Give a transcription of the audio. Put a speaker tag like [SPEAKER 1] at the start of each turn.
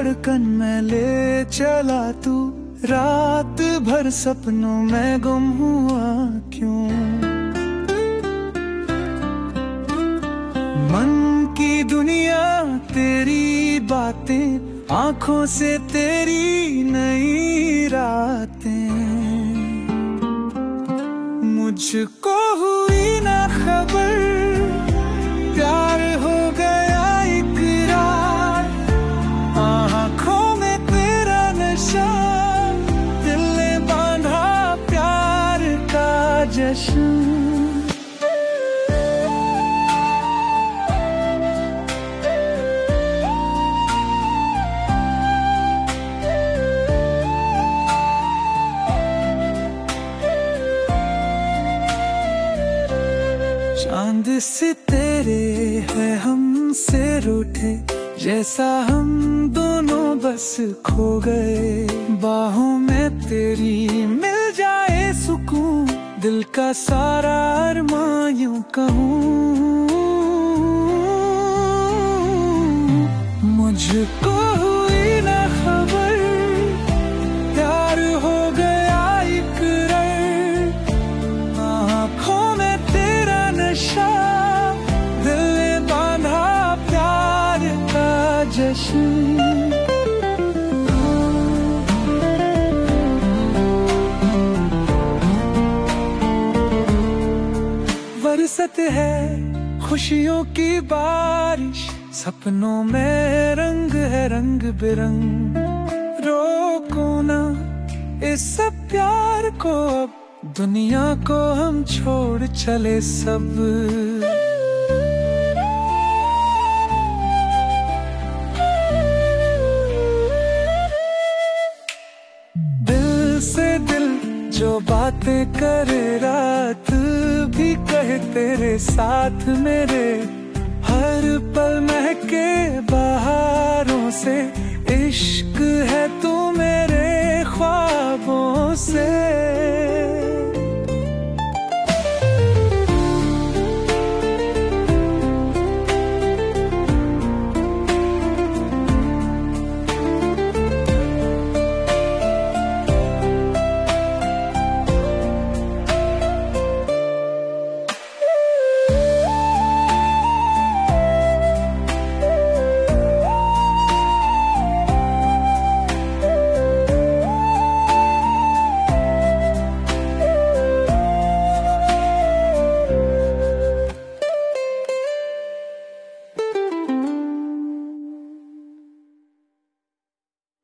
[SPEAKER 1] धड़कन में ले चला तू, रात भर सपनों में गुम हुआ क्यों। मन की दुनिया तेरी बातें, आंखों से तेरी नई रातें। मुझको हुई ना खबर, प्यार हो गया इकरार। आंखों में तेरा नशा, दिल ने बांधा प्यार का जश्न। चांद से तेरे है हमसे रूठे, जैसा हम दोनों बस खो गए। बाहों में तेरी मिल जाए सुकून, दिल का सारा अरमान यूं कहूँ। मुझको हुई ना खबर, प्यार हो गया इकरार। आँखों में तेरा नशा, दिल ने बांधा प्यार का जश्न। बरसत है खुशियों की बारिश, सपनों में रंग है रंग बिरंग। रोको ना इस सब प्यार को, अब दुनिया को हम छोड़ चले सब। दिल से दिल जो बातें करे, रात भी कहे तेरे साथ मेरे। हर पल महके बहारों से, इश्क है तू मेरे ख्वाबों से।